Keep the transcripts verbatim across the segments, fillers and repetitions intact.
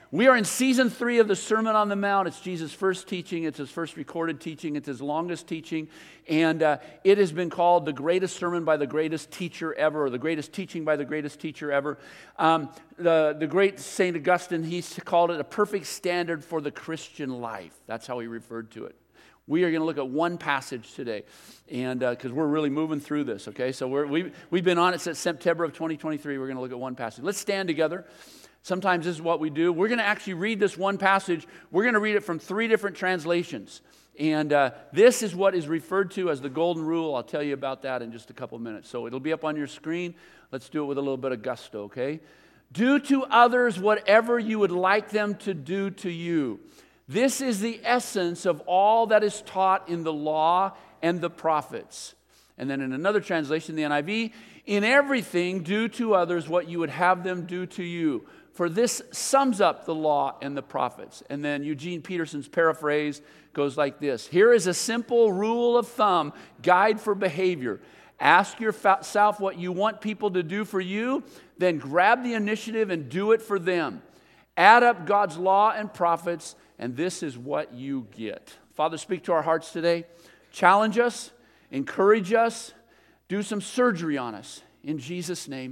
We are in season three of the Sermon on the Mount. It's Jesus' first teaching. It's his first recorded teaching. It's his longest teaching. And uh, it has been called the greatest sermon by the greatest teacher ever, or the greatest teaching by the greatest teacher ever. Um, the, the great Saint Augustine, he called it a perfect standard for the Christian life. That's how he referred to it. We are going to look at one passage today, and because uh, we're really moving through this, okay? So we're, we, we've been on it since September of twenty twenty-three. We're going to look at one passage. Let's stand together. Sometimes this is what we do. We're going to actually read this one passage. We're going to read it from three different translations. And uh, this is what is referred to as the Golden Rule. I'll tell you about that in just a couple minutes. So it'll be up on your screen. Let's do it with a little bit of gusto, okay? Do to others whatever you would like them to do to you. This is the essence of all that is taught in the law and the prophets. And then in another translation, the N I V, in everything do to others what you would have them do to you. For this sums up the law and the prophets. And then Eugene Peterson's paraphrase goes like this. Here is a simple rule of thumb, guide for behavior. Ask yourself what you want people to do for you, then grab the initiative and do it for them. Add up God's law and prophets, and this is what you get. Father, speak to our hearts today. Challenge us, encourage us, do some surgery on us. In Jesus' name,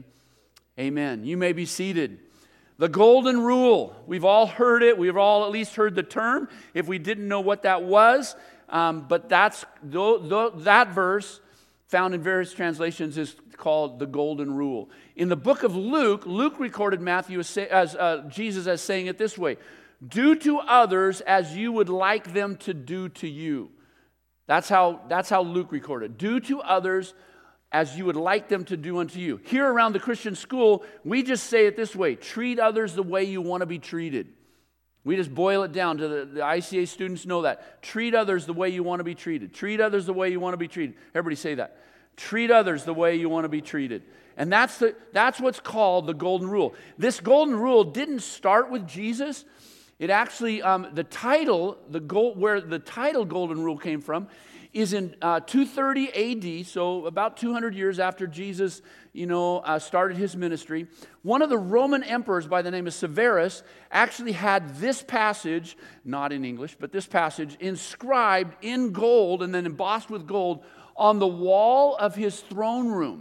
amen. You may be seated. The Golden Rule. We've all heard it. We've all at least heard the term. If we didn't know what that was, um, but that's th- th- that verse found in various translations is called the Golden Rule. In the book of Luke, Luke recorded Matthew as, say, as uh, Jesus as saying it this way: "Do to others as you would like them to do to you." That's how that's how Luke recorded. Do to others as you would like them to do unto you. Here around the Christian school, we just say it this way: treat others the way you want to be treated. We just boil it down to the, the I C A students know that. Treat others the way you want to be treated. Treat others the way you want to be treated. Everybody say that. Treat others the way you want to be treated. And that's the that's what's called the Golden Rule. This Golden Rule didn't start with Jesus. It actually, um, the title, the gold, where the title Golden Rule came from, is in uh, two thirty A D, so about two hundred years after Jesus, you know, uh, started his ministry. One of the Roman emperors by the name of Severus actually had this passage, not in English, but this passage inscribed in gold and then embossed with gold on the wall of his throne room.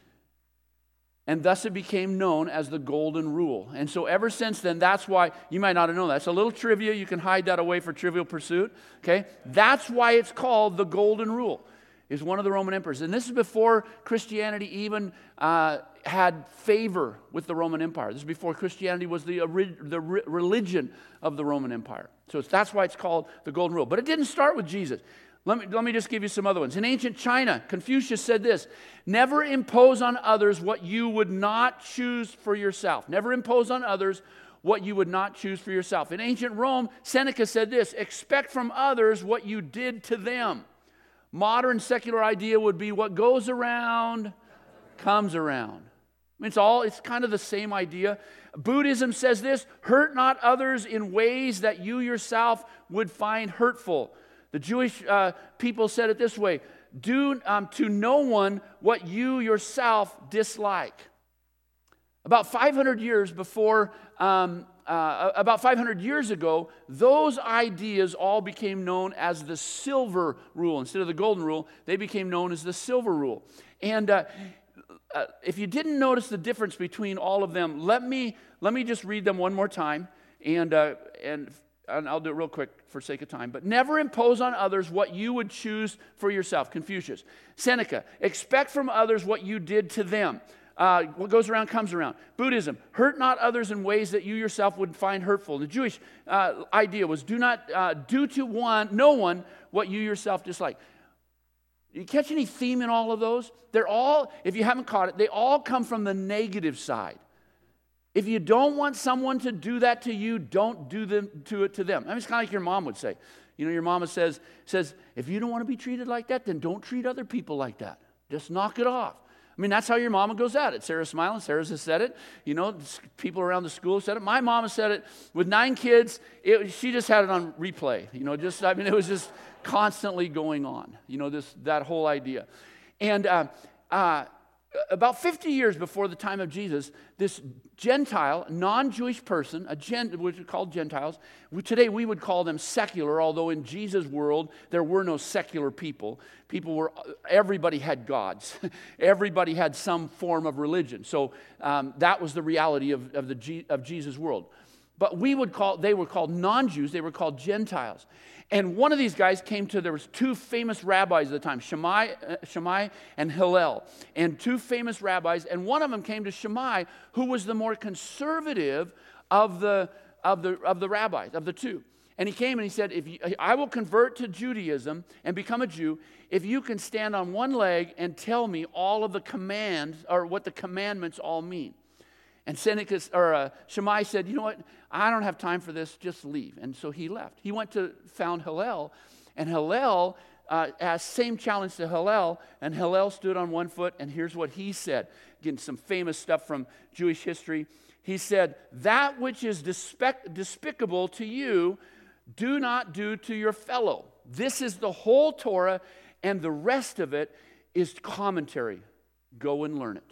And thus it became known as the Golden Rule. And so ever since then, that's why, you might not have known that. It's a little trivia. You can hide that away for Trivial Pursuit. Okay? That's why it's called the Golden Rule. Is one of the Roman emperors. And this is before Christianity even uh, had favor with the Roman Empire. This is before Christianity was the, the religion of the Roman Empire. So it's, that's why it's called the Golden Rule. But it didn't start with Jesus. Let me, let me just give you some other ones. In ancient China, Confucius said this: never impose on others what you would not choose for yourself. Never impose on others what you would not choose for yourself. In ancient Rome, Seneca said this: expect from others what you did to them. Modern secular idea would be what goes around comes around. I mean, it's all, it's kind of the same idea. Buddhism says this: hurt not others in ways that you yourself would find hurtful. The Jewish uh, people said it this way: do um, to no one what you yourself dislike. About five hundred years before, um, uh, about five hundred years ago, those ideas all became known as the Silver Rule. Instead of the Golden Rule, they became known as the Silver Rule. And uh, uh, if you didn't notice the difference between all of them, let me let me just read them one more time, and uh, and. And I'll do it real quick for sake of time. But never impose on others what you would choose for yourself. Confucius. Seneca. Expect from others what you did to them. Uh, what goes around comes around. Buddhism. Hurt not others in ways that you yourself would find hurtful. The Jewish uh, idea was do not uh, do to one, no one what you yourself dislike. You catch any theme in all of those? They're all, if you haven't caught it, they all come from the negative side. If you don't want someone to do that to you, don't do them to it to them. I mean, it's kind of like your mom would say. You know, your mama says, says, if you don't want to be treated like that, then don't treat other people like that. Just knock it off. I mean, that's how your mama goes at it. Sarah's smiling. Sarah's has said it. You know, people around the school have said it. My mama said it. With nine kids, it, she just had it on replay. You know, just, I mean, it was just constantly going on. You know, this that whole idea. And uh, uh, about fifty years before the time of Jesus, this Gentile, non-Jewish person, a gent, which are called Gentiles, we, today we would call them secular, although in Jesus' world there were no secular people. People were, everybody had gods. Everybody had some form of religion. So um, that was the reality of, of, the G, of Jesus' world. But we would call, they were called non-Jews, they were called Gentiles. And one of these guys came to, there was two famous rabbis at the time, Shammai, uh, Shammai and Hillel, and two famous rabbis, and one of them came to Shammai, who was the more conservative of the, of the, of the rabbis, of the two. And he came and he said, "If you, I will convert to Judaism and become a Jew if you can stand on one leg and tell me all of the commands, or what the commandments all mean." And Seneca, or uh, Shammai said, "You know what? I don't have time for this. Just leave." And so he left. He went to found Hillel, and Hillel uh, asked same challenge to Hillel, and Hillel stood on one foot. And here's what he said. Again, some famous stuff from Jewish history. He said, "That which is despic- despicable to you, do not do to your fellow. This is the whole Torah, and the rest of it is commentary. Go and learn it."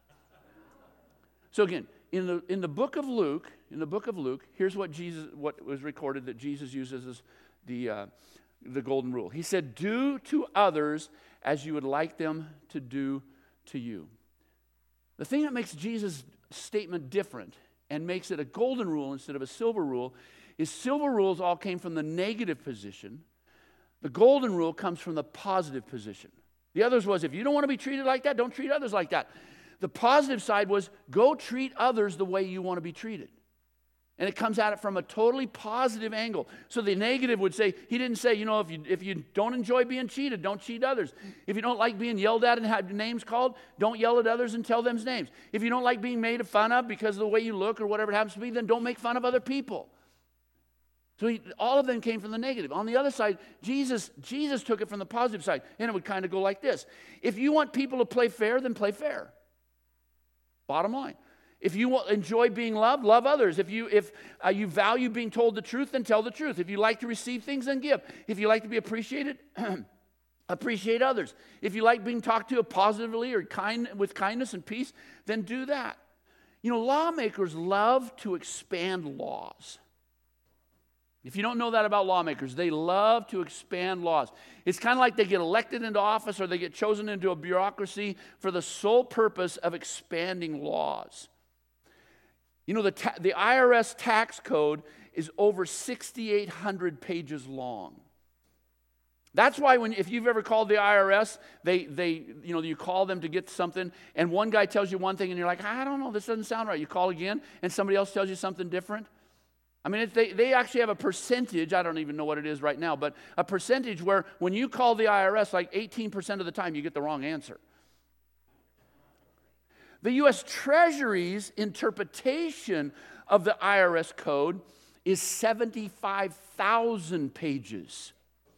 So again, in the in the book of Luke, in the book of Luke, here's what Jesus what was recorded that Jesus uses as the uh, the golden rule. He said, "Do to others as you would like them to do to you." The thing that makes Jesus' statement different and makes it a golden rule instead of a silver rule is silver rules all came from the negative position. The golden rule comes from the positive position. The others was, if you don't want to be treated like that, don't treat others like that. The positive side was, go treat others the way you want to be treated. And it comes at it from a totally positive angle. So the negative would say, he didn't say, you know, if you if you don't enjoy being cheated, don't cheat others. If you don't like being yelled at and have names called, don't yell at others and tell them names. If you don't like being made fun of because of the way you look or whatever it happens to be, then don't make fun of other people. So he, all of them came from the negative. On the other side, Jesus, Jesus took it from the positive side. And it would kind of go like this. If you want people to play fair, then play fair. Bottom line. If you enjoy being loved, love others. If you if uh, you value being told the truth, then tell the truth. If you like to receive things, then give. If you like to be appreciated, appreciate others. If you like being talked to positively or kind with kindness and peace, then do that. You know, lawmakers love to expand laws. If you don't know that about lawmakers, they love to expand laws. It's kind of like they get elected into office or they get chosen into a bureaucracy for the sole purpose of expanding laws. You know, the, ta- the I R S tax code is over six thousand eight hundred pages long. That's why when if you've ever called the I R S, they, they you know, you call them to get something, and one guy tells you one thing, and you're like, I don't know, this doesn't sound right. You call again, and somebody else tells you something different. I mean, they, they actually have a percentage, I don't even know what it is right now, but a percentage where when you call the I R S, like eighteen percent of the time you get the wrong answer. The U S Treasury's interpretation of the I R S code is seventy-five thousand pages.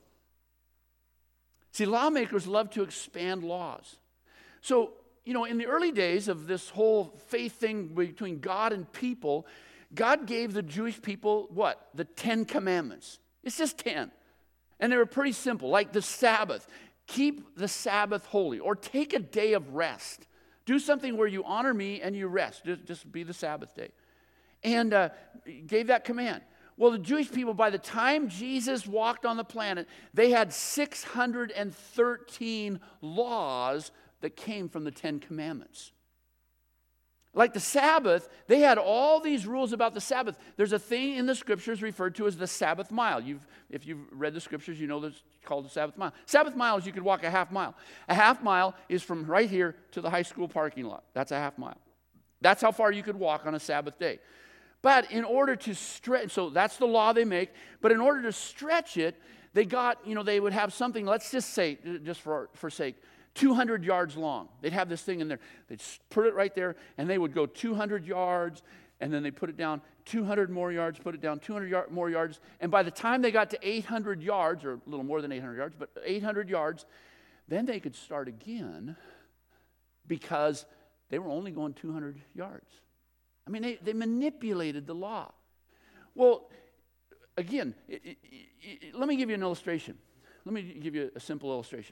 See, lawmakers love to expand laws. So, you know, in the early days of this whole faith thing between God and people, God gave the Jewish people, what? The Ten Commandments. It's just ten. And they were pretty simple, like the Sabbath. Keep the Sabbath holy, or take a day of rest. Do something where you honor me and you rest. Just, just be the Sabbath day. And uh, gave that command. Well, the Jewish people, by the time Jesus walked on the planet, they had six hundred thirteen laws that came from the Ten Commandments. Like the Sabbath, they had all these rules about the Sabbath. There's a thing in the Scriptures referred to as the Sabbath mile. You've, if you've read the Scriptures, you know it's called the Sabbath mile. Sabbath mile is you could walk a half mile. A half mile is from right here to the high school parking lot. That's a half mile. That's how far you could walk on a Sabbath day. But in order to stretch, so that's the law they make, but in order to stretch it, they got, you know, they would have something, let's just say, just for, for sake, two hundred yards long. They'd have this thing in there. They'd put it right there, and they would go two hundred yards, and then they put it down two hundred more yards, put it down two hundred yard, more yards. And by the time they got to eight hundred yards, or a little more than eight hundred yards, but eight hundred yards, then they could start again because they were only going two hundred yards. I mean, they, they manipulated the law. Well, again, it, it, it, let me give you an illustration. Let me give you a simple illustration.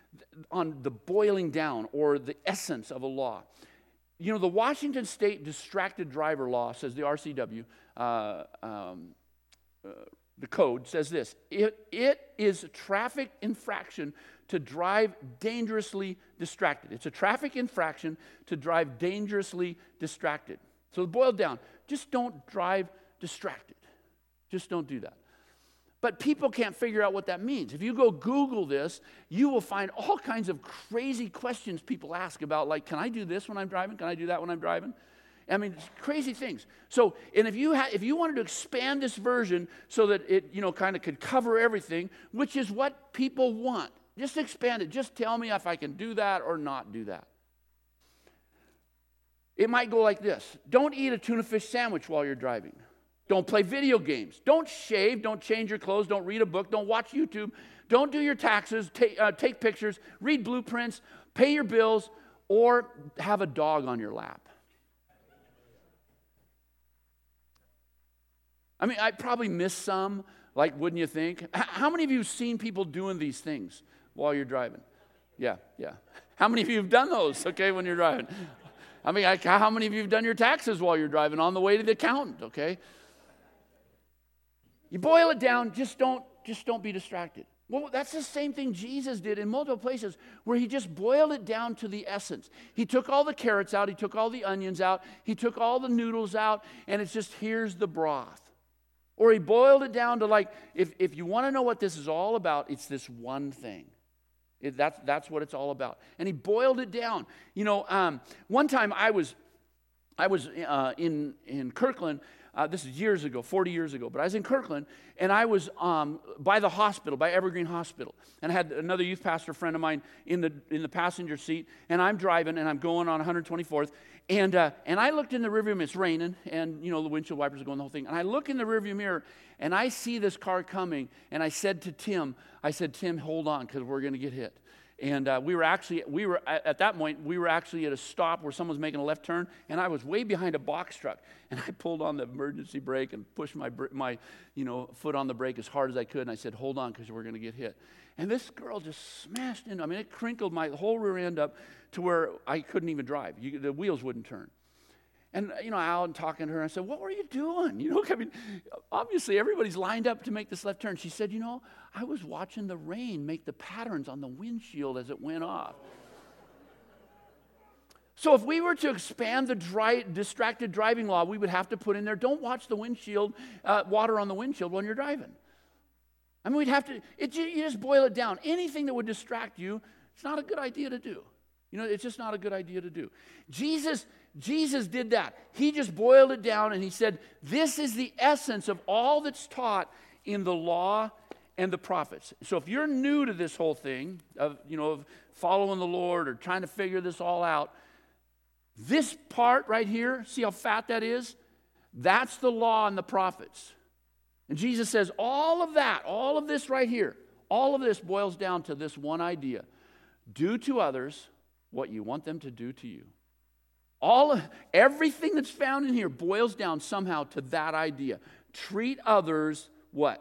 on the boiling down or the essence of a law. You know, the Washington State Distracted Driver Law says, the R C W, uh, um, uh, the code says this: it, it is a traffic infraction to drive dangerously distracted. It's a traffic infraction to drive dangerously distracted. So boiled down, just don't drive distracted. Just don't do that. But people can't figure out what that means. If you go Google this, you will find all kinds of crazy questions people ask about, like, can I do this when I'm driving? Can I do that when I'm driving? I mean, it's crazy things. So, and if you ha- if you wanted to expand this version so that it, you know, kind of could cover everything, which is what people want, just expand it. Just tell me if I can do that or not do that. It might go like this: don't eat a tuna fish sandwich while you're driving. Don't play video games. Don't shave. Don't change your clothes. Don't read a book. Don't watch YouTube. Don't do your taxes. Take, uh, take pictures. Read blueprints. Pay your bills. Or have a dog on your lap. I mean, I probably missed some, like, wouldn't you think? H- how many of you have seen people doing these things while you're driving? Yeah, yeah. How many of you have done those, okay, when you're driving? I mean, I, how many of you have done your taxes while you're driving on the way to the accountant, okay? You boil it down, just don't, just don't be distracted. Well, that's the same thing Jesus did in multiple places, where he just boiled it down to the essence. He took all the carrots out, he took all the onions out, he took all the noodles out, and it's just, here's the broth. Or he boiled it down to, like, if, if you want to know what this is all about, it's this one thing. It, that's, that's what it's all about. And he boiled it down. You know, um, one time I was, I was uh, in, in Kirkland. Uh, this is years ago, forty years ago, but I was in Kirkland, and I was um, by the hospital, by Evergreen Hospital, and I had another youth pastor friend of mine in the in the passenger seat, and I'm driving, and I'm going on one twenty-fourth, and uh, and I looked in the rearview mirror. It's raining, and you know the windshield wipers are going, the whole thing, and I look in the rearview mirror, and I see this car coming, and I said to Tim, I said, Tim, hold on, because we're going to get hit. And uh, we were actually, we were at that point, we were actually at a stop where someone was making a left turn, and I was way behind a box truck, and I pulled on the emergency brake and pushed my, my, you know, foot on the brake as hard as I could, and I said, hold on, because we're going to get hit. And this girl just smashed into, I mean, it crinkled my whole rear end up to where I couldn't even drive. You, the wheels wouldn't turn. And, you know, Alan talking to her, I said, what were you doing? You know, I mean, obviously everybody's lined up to make this left turn. She said, you know, I was watching the rain make the patterns on the windshield as it went off. So if we were to expand the dry, distracted driving law, we would have to put in there, don't watch the windshield, uh, water on the windshield when you're driving. I mean, we'd have to, it, you just boil it down. Anything that would distract you, it's not a good idea to do. You know, it's just not a good idea to do. Jesus, Jesus did that. He just boiled it down, and he said, this is the essence of all that's taught in the law and the prophets. So if you're new to this whole thing of, you know, of following the Lord or trying to figure this all out, this part right here, see how fat that is? That's the law and the prophets. And Jesus says all of that, all of this right here, all of this boils down to this one idea. Do to others what you want them to do to you. All of, everything that's found in here boils down somehow to that idea. Treat others what?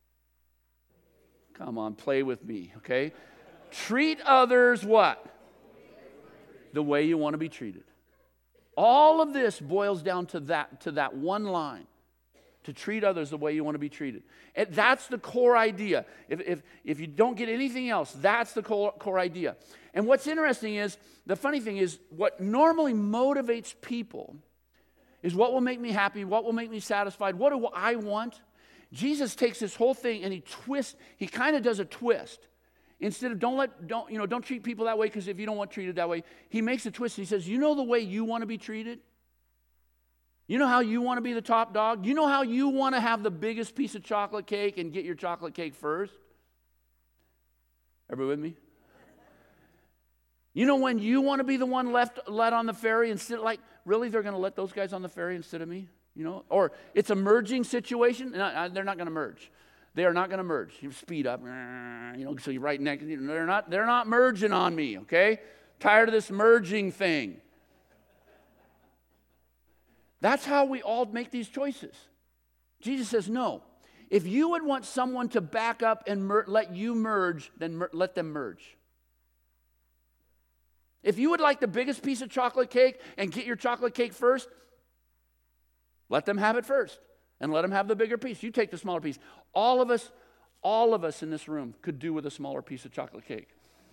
Come on, play with me, okay? Treat others what? The way you want to be treated. All of this boils down to that, to that one line. To treat others the way you want to be treated. And that's the core idea. If, if, if you don't get anything else, that's the core, core idea. And what's interesting is, the funny thing is, what normally motivates people is what will make me happy, what will make me satisfied, what do I want? Jesus takes this whole thing and he twists, he kind of does a twist. Instead of don't let, don't, you know, don't treat people that way because if you don't want treated that way, he makes a twist. He says, you know the way you want to be treated? You know how you want to be the top dog? You know how you want to have the biggest piece of chocolate cake and get your chocolate cake first? Everybody with me? You know when you want to be the one left let on the ferry instead, like, really they're going to let those guys on the ferry instead of me? You know? Or it's a merging situation. No, they're not going to merge. They are not going to merge. You speed up, you know, so you're right next. They're not, they're not merging on me, okay? Tired of this merging thing. That's how we all make these choices. Jesus says, no. If you would want someone to back up and mer- let you merge, then mer- let them merge. If you would like the biggest piece of chocolate cake and get your chocolate cake first, let them have it first and let them have the bigger piece. You take the smaller piece. All of us, all of us in this room could do with a smaller piece of chocolate cake.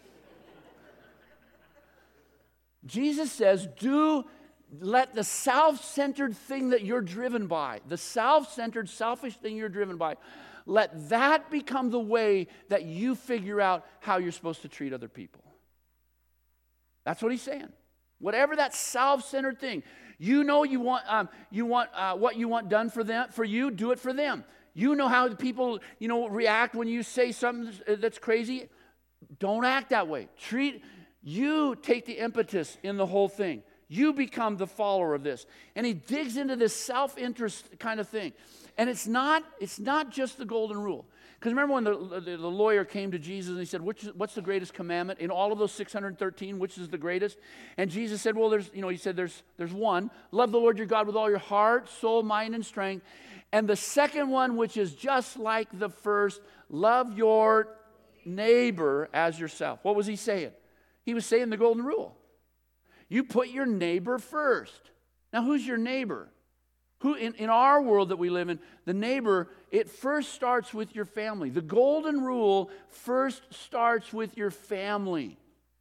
Jesus says, do let the self-centered thing that you're driven by, the self-centered, selfish thing you're driven by, let that become the way that you figure out how you're supposed to treat other people. That's what he's saying. Whatever that self-centered thing, you know you want, um, you want uh, what you want done for them, for you, do it for them. You know how the people, you know, react when you say something that's crazy. Don't act that way. Treat. You take the impetus in the whole thing. You become the follower of this. And he digs into this self-interest kind of thing. And it's not, it's not just the golden rule. Because remember when the, the, the lawyer came to Jesus and he said, which is, what's the greatest commandment? In all of those six hundred thirteen, which is the greatest? And Jesus said, well, there's, you know, he said, there's, there's one. Love the Lord your God with all your heart, soul, mind, and strength. And the second one, which is just like the first, love your neighbor as yourself. What was he saying? He was saying the golden rule. You put your neighbor first. Now, who's your neighbor? Who in, in our world that we live in, the neighbor, it first starts with your family. The golden rule first starts with your family.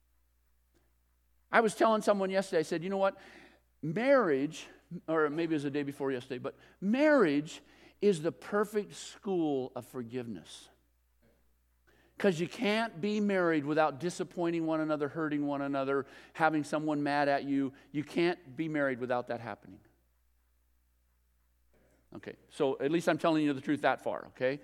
I was telling someone yesterday, I said, you know what? Marriage, or maybe it was the day before yesterday, but marriage is the perfect school of forgiveness. Because you can't be married without disappointing one another, hurting one another, having someone mad at you. You can't be married without that happening. Okay, so at least I'm telling you the truth that far, okay?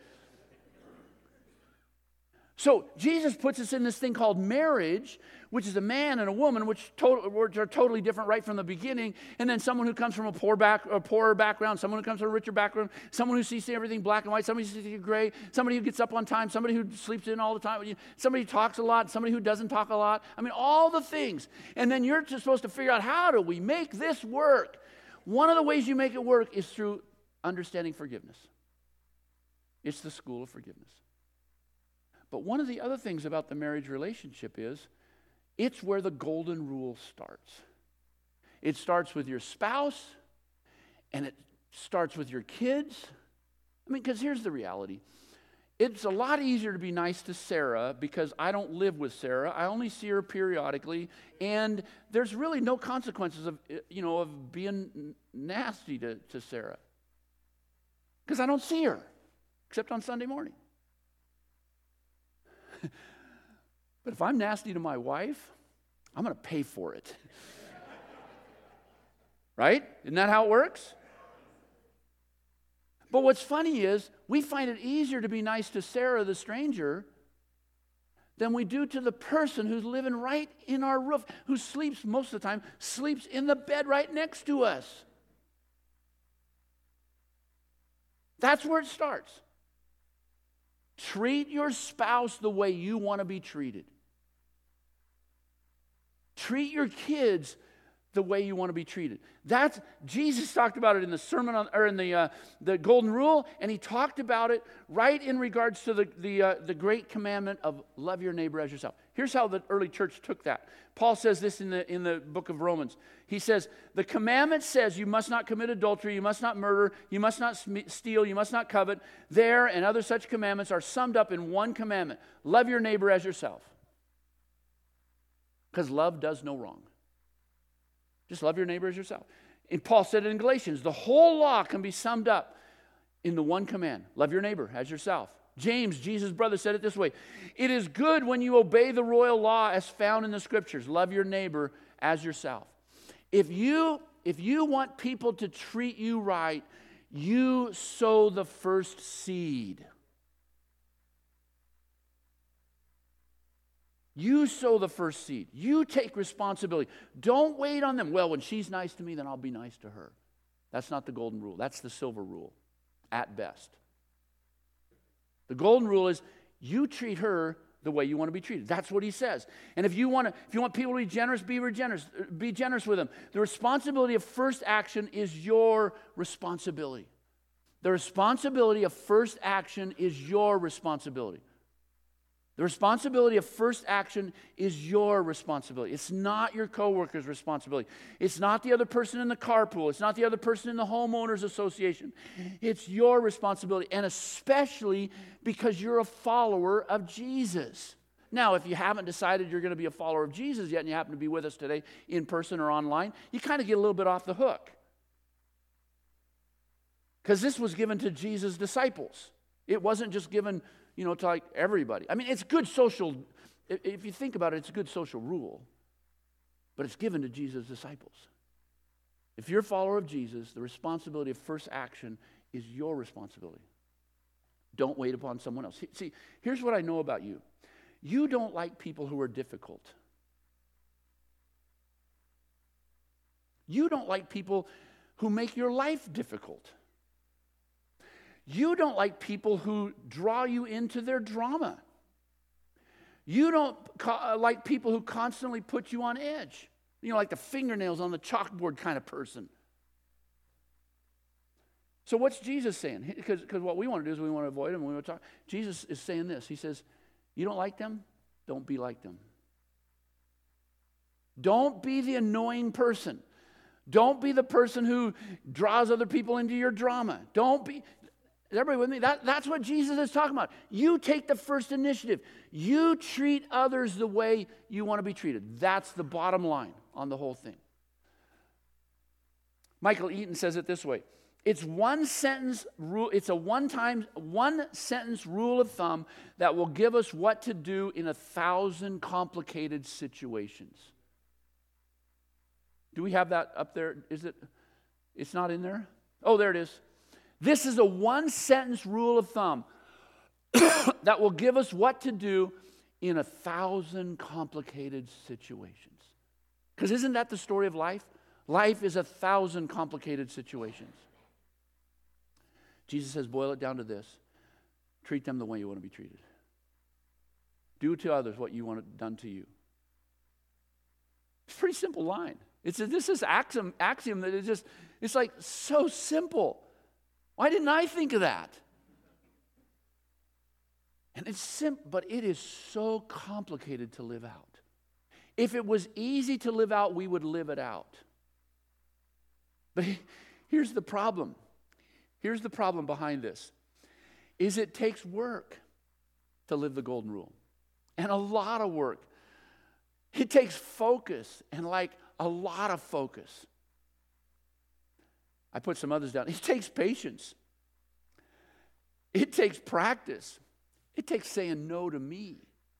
So Jesus puts us in this thing called marriage, which is a man and a woman, which, to- which are totally different right from the beginning. And then someone who comes from a poor back, a poorer background, someone who comes from a richer background, someone who sees everything black and white, somebody who sees it gray, somebody who gets up on time, somebody who sleeps in all the time, somebody who talks a lot, somebody who doesn't talk a lot. I mean, all the things. And then you're just supposed to figure out, how do we make this work? One of the ways you make it work is through understanding forgiveness. It's the school of forgiveness. But one of the other things about the marriage relationship is it's where the golden rule starts. It starts with your spouse, and it starts with your kids. I mean, because here's the reality. It's a lot easier to be nice to Sarah because I don't live with Sarah. I only see her periodically, and there's really no consequences of, you know, of being nasty to, to Sarah. Because I don't see her, except on Sunday morning. But if I'm nasty to my wife, I'm going to pay for it. Right? Isn't that how it works? But what's funny is we find it easier to be nice to Sarah, the stranger, than we do to the person who's living right in our roof, who sleeps most of the time, sleeps in the bed right next to us. That's where it starts. Treat your spouse the way you want to be treated. Treat your kids the way you want to be treated. That's Jesus talked about it in the sermon on, or in the uh, the golden rule, and he talked about it right in regards to the the uh, the great commandment of love your neighbor as yourself. Here's how the early church took that. Paul says this in the in the book of Romans. He says the commandment says you must not commit adultery, you must not murder, you must not steal, you must not covet. There and other such commandments are summed up in one commandment: love your neighbor as yourself. Because love does no wrong. Just love your neighbor as yourself. And Paul said it in Galatians. The whole law can be summed up in the one command. Love your neighbor as yourself. James, Jesus' brother, said it this way. It is good when you obey the royal law as found in the scriptures. Love your neighbor as yourself. If you, if you want people to treat you right, you sow the first seed. You sow the first seed. You take responsibility. Don't wait on them. Well, when she's nice to me, then I'll be nice to her. That's not the golden rule. That's the silver rule, at best. The golden rule is you treat her the way you want to be treated. That's what he says. And if you want to, if you want people to be generous, be generous. Be generous with them. The responsibility of first action is your responsibility. The responsibility of first action is your responsibility. The responsibility of first action is your responsibility. It's not your coworker's responsibility. It's not the other person in the carpool. It's not the other person in the homeowners association. It's your responsibility, and especially because you're a follower of Jesus. Now, if you haven't decided you're going to be a follower of Jesus yet and you happen to be with us today in person or online, you kind of get a little bit off the hook. Because this was given to Jesus' disciples. It wasn't just given, you know, to like everybody. I mean, it's good social, if you think about it, it's a good social rule. But it's given to Jesus' disciples. If you're a follower of Jesus, the responsibility of first action is your responsibility. Don't wait upon someone else. See, here's what I know about you. You don't like people who are difficult. You don't like people who make your life difficult. You don't like people who draw you into their drama. You don't co- like people who constantly put you on edge. You know, like the fingernails on the chalkboard kind of person. So what's Jesus saying? Because what we want to do is we want to avoid them. We want to talk. Jesus is saying this. He says, you don't like them? Don't be like them. Don't be the annoying person. Don't be the person who draws other people into your drama. Don't be... Is everybody with me? That, that's what Jesus is talking about. You take the first initiative. You treat others the way you want to be treated. That's the bottom line on the whole thing. Michael Eaton says it this way. It's one sentence rule, it's a one-time, one sentence rule of thumb that will give us what to do in a thousand complicated situations. Do we have that up there? Is it? It's not in there? Oh, there it is. This is a one-sentence rule of thumb that will give us what to do in a thousand complicated situations. Because isn't that the story of life? Life is a thousand complicated situations. Jesus says, boil it down to this. Treat them the way you want to be treated. Do to others what you want done to you. It's a pretty simple line. It's a, this is axiom, axiom that is just, it's like so simple. Why didn't I think of that? And it's simple, but it is so complicated to live out. If it was easy to live out, we would live it out. But here's the problem. Here's the problem behind this. Is it takes work to live the golden rule. And a lot of work. It takes focus and like a lot of focus. I put some others down. It takes patience. It takes practice. It takes saying no to me.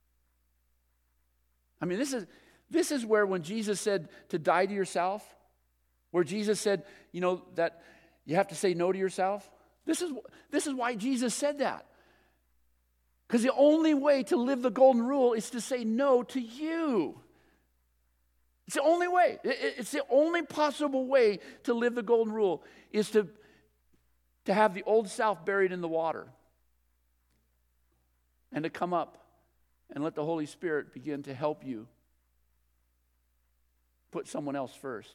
I mean, this is this is where when Jesus said to die to yourself, where Jesus said, you know, that you have to say no to yourself. This is this is why Jesus said that. Because the only way to live the golden rule is to say no to you. It's the only way. It's the only possible way to live the golden rule is to, to have the old self buried in the water and to come up and let the Holy Spirit begin to help you put someone else first.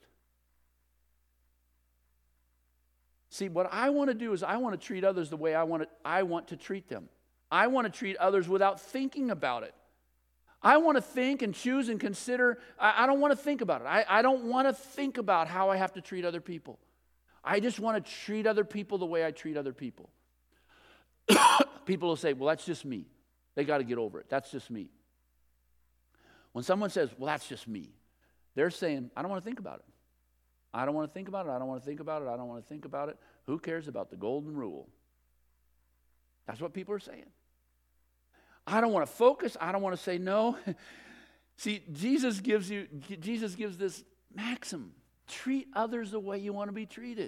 See, what I want to do is I want to treat others the way I want to, I want to treat them. I want to treat others without thinking about it. I want to think and choose and consider. I, I don't want to think about it. I, I don't want to think about how I have to treat other people. I just want to treat other people the way I treat other people. People will say, well, that's just me. They got to get over it. That's just me. When someone says, well, that's just me, they're saying, I don't want to think about it. I don't want to think about it. I don't want to think about it. I don't want to think about it. Who cares about the golden rule? That's what people are saying. I don't want to focus. I don't want to say no. See, Jesus gives you, Jesus gives this maxim. Treat others the way you want to be treated.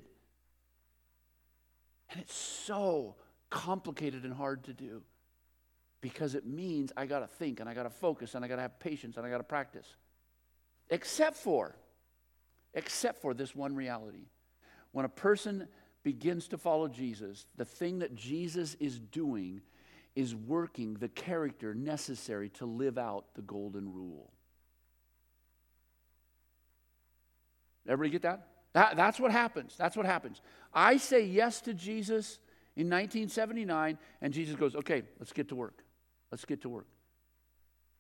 And it's so complicated and hard to do because it means I got to think and I got to focus and I got to have patience and I got to practice. Except for, except for this one reality. When a person begins to follow Jesus, the thing that Jesus is doing is working the character necessary to live out the golden rule. Everybody get that? that? That's what happens. That's what happens. I say yes to Jesus in nineteen seventy-nine, and Jesus goes, okay, let's get to work. Let's get to work.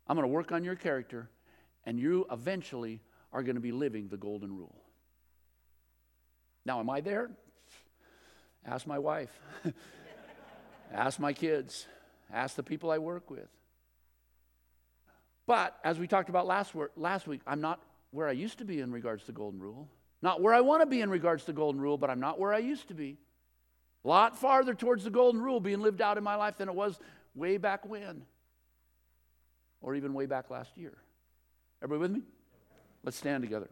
I'm going to work on your character, and you eventually are going to be living the golden rule. Now, am I there? Ask my wife. Ask my kids. Ask the people I work with. But, as we talked about last, last week, I'm not where I used to be in regards to the golden rule. Not where I want to be in regards to the golden rule, but I'm not where I used to be. A lot farther towards the golden rule being lived out in my life than it was way back when. Or even way back last year. Everybody with me? Let's stand together.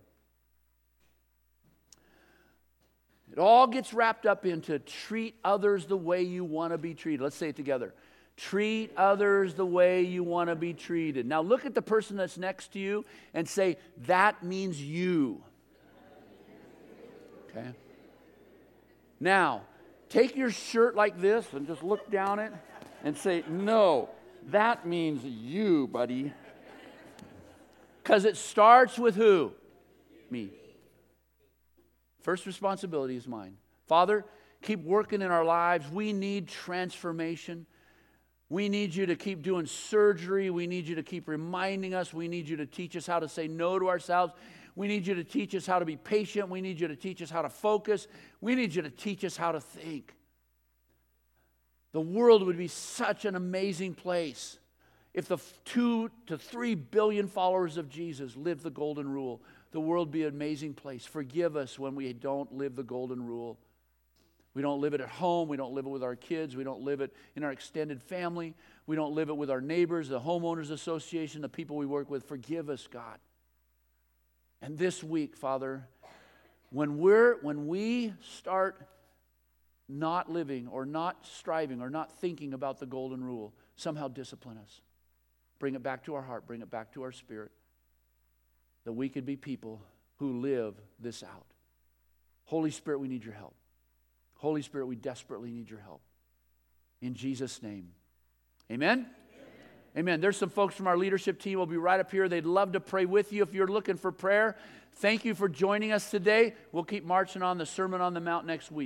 It all gets wrapped up into treat others the way you want to be treated. Let's say it together. Treat others the way you want to be treated. Now look at the person that's next to you and say, that means you. Okay? Now, take your shirt like this and just look down it and say, no, that means you, buddy. Because it starts with who? Me. First responsibility is mine. Father, keep working in our lives. We need transformation. We need you to keep doing surgery. We need you to keep reminding us. We need you to teach us how to say no to ourselves. We need you to teach us how to be patient. We need you to teach us how to focus. We need you to teach us how to think. The world would be such an amazing place if the two to three billion followers of Jesus lived the golden rule. The world would be an amazing place. Forgive us when we don't live the golden rule. We don't live it at home. We don't live it with our kids. We don't live it in our extended family. We don't live it with our neighbors, the homeowners association, the people we work with. Forgive us, God. And this week, Father, when we're when we start not living or not striving or not thinking about the golden rule, somehow discipline us. Bring it back to our heart. Bring it back to our spirit. That we could be people who live this out. Holy Spirit, we need your help. Holy Spirit, we desperately need your help. In Jesus' name. Amen? Amen? Amen. There's some folks from our leadership team will be right up here. They'd love to pray with you if you're looking for prayer. Thank you for joining us today. We'll keep marching on the Sermon on the Mount next week.